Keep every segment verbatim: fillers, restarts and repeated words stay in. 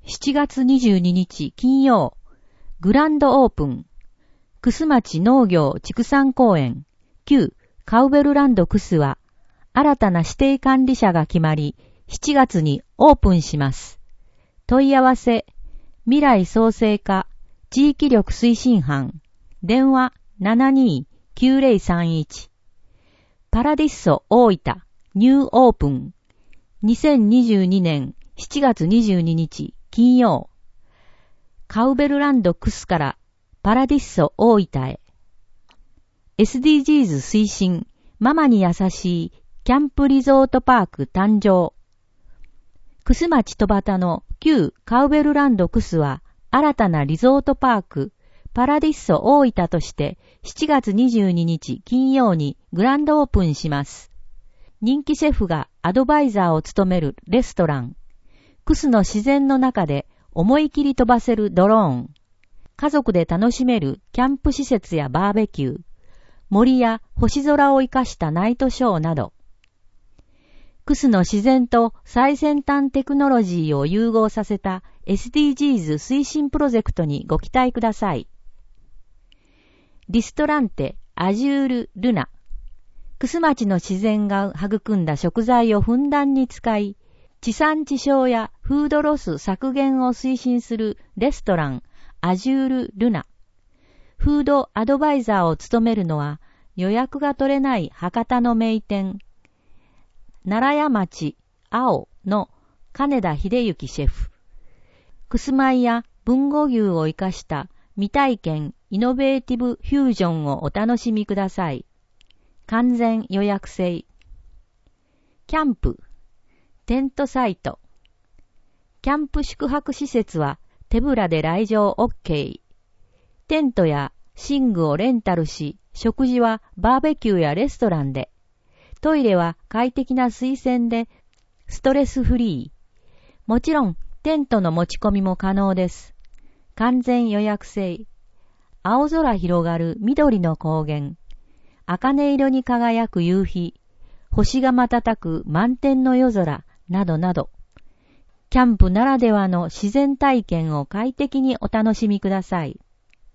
しちがつにじゅうににち金曜、グランドオープン、楠町農業畜産公園、旧カウベルランド楠は、新たな指定管理者が決まり、しちがつにオープンします。問い合わせ、未来創生課地域力推進班、電話 ななにーきゅうぜろさんいち。パラディッソ大分ニューオープン、にせんにじゅうにねんしちがつにじゅうににち金曜。カウベルランドクスからパラディッソ大分へ。エスディージーズ 推進、ママに優しいキャンプリゾートパーク誕生。楠町戸端の旧カウベルランドクスは新たなリゾートパークパラディッソ大分としてしちがつにじゅうににち金曜にグランドオープンします。人気シェフがアドバイザーを務めるレストラン。楠の自然の中で思い切り飛ばせるドローン。家族で楽しめるキャンプ施設やバーベキュー。森や星空を生かしたナイトショーなど。楠の自然と最先端テクノロジーを融合させた エスディージーズ 推進プロジェクトにご期待ください。リストランテアジュールルナ。楠町の自然が育んだ食材をふんだんに使い、地産地消やフードロス削減を推進するレストランアジュールルナ。フードアドバイザーを務めるのは予約が取れない博多の名店、奈良屋町青の金田秀幸シェフ。楠米や豊後牛を生かした未体験イノベーティブフュージョンをお楽しみください。完全予約制。キャンプ、テントサイト。キャンプ宿泊施設は手ぶらで来場 OK。テントや寝具をレンタルし、食事はバーベキューやレストランで。トイレは快適な水洗でストレスフリー。もちろんテントの持ち込みも可能です。完全予約制。青空広がる緑の高原。茜色に輝く夕日。星が瞬く満天の夜空などなど。キャンプならではの自然体験を快適にお楽しみください。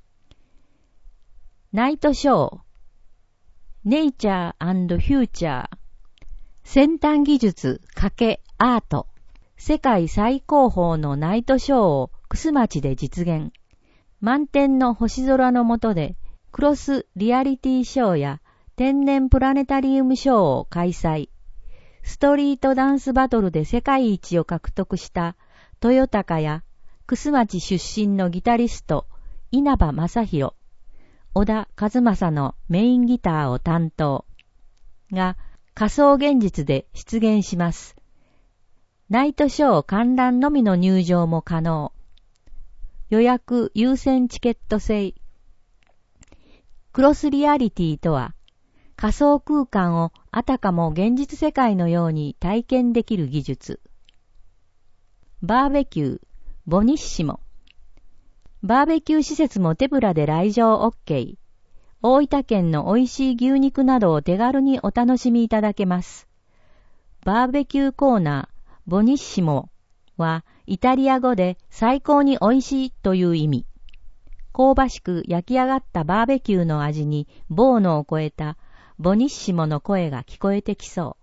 ナイトショー。ネイチャー&フューチャー。先端技術×アート。世界最高峰のナイトショーを楠町で実現。満天の星空の下でクロスリアリティショーや天然プラネタリウムショーを開催。ストリートダンスバトルで世界一を獲得した豊高や楠町出身のギタリスト稲葉正宏、小田和正のメインギターを担当が仮想現実で出現します。ナイトショー観覧のみの入場も可能。予約優先チケット制。クロスリアリティとは、仮想空間をあたかも現実世界のように体験できる技術。バーベキュー、ボニッシモ。バーベキュー施設も手ぶらで来場 OK。大分県の美味しい牛肉などを手軽にお楽しみいただけます。バーベキューコーナー、ボニッシモはイタリア語で最高に美味しいという意味。香ばしく焼き上がったバーベキューの味にボーノを超えたボニッシモの声が聞こえてきそう。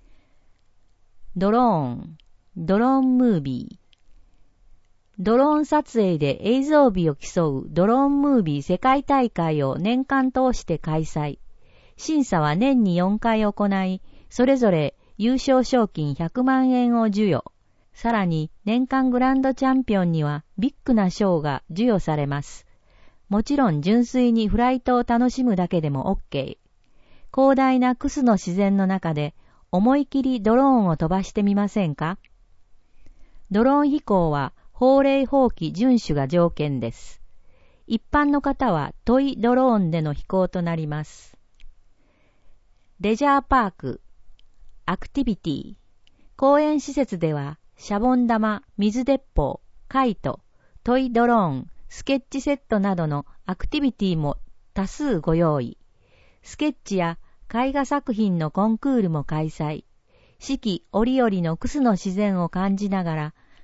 ドローン、ドローンムービー。ドローン撮影で映像美を競うドローンムービー世界大会を年間通して開催。審査は年によんかい行い、それぞれ優勝賞金ひゃくまんえんを授与。さらに年間グランドチャンピオンにはビッグな賞が授与されます。もちろん純粋にフライトを楽しむだけでも OK。広大な楠の自然の中で思い切りドローンを飛ばしてみませんか？ドローン飛行は法令法規遵守が条件です。一般の方はトイドローンでの飛行となります。レジャーパーク、アクティビティ。公園施設ではシャボン玉、水鉄砲、カイト、トイドローン、スケッチセットなどのアクティビティも多数ご用意。スケッチや絵画作品のコンクールも開催。四季折々の楠の自然を感じながら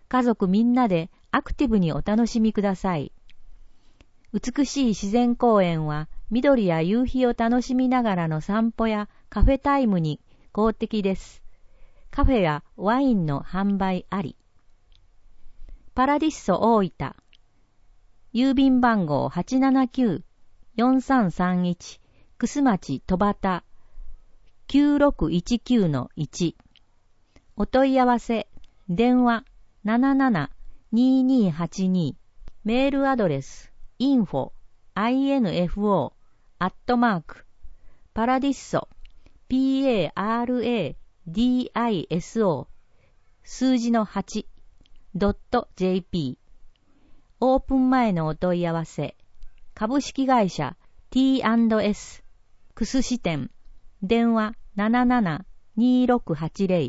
家族みんなでアクティブにお楽しみください。美しい自然公園は緑や夕日を楽しみながらの散歩やカフェタイムに好適です。カフェやワインの販売あり。パラディッソ大分。郵便番号 はちななきゅう よんさんさんいち 楠町戸端 きゅうろくいちきゅうのいち。お問い合わせ、電話 なななな にーにーはちに メールアドレス インフォ アットマーク パラディッソ パラディッソ 数字の はち ドット ジェーピー。オープン前のお問い合わせ、株式会社 ティーアンドエス 楠支店、電話 なななな にーろくはちゼロ。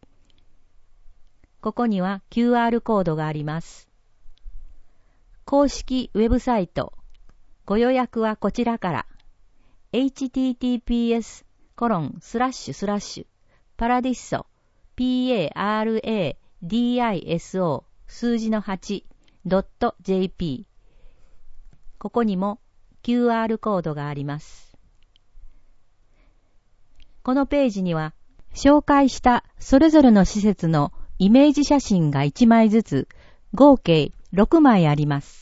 ここには キューアール コードがあります。公式ウェブサイト、ご予約はこちらから。エイチティーティーピーエスコロンスラッシュスラッシュパラディッソ パラディッソ 数字の はち ドット ジェーピー。ここにも キューアール コードがあります。このページには紹介したそれぞれの施設のイメージ写真がいちまいずつ合計ろくまいあります。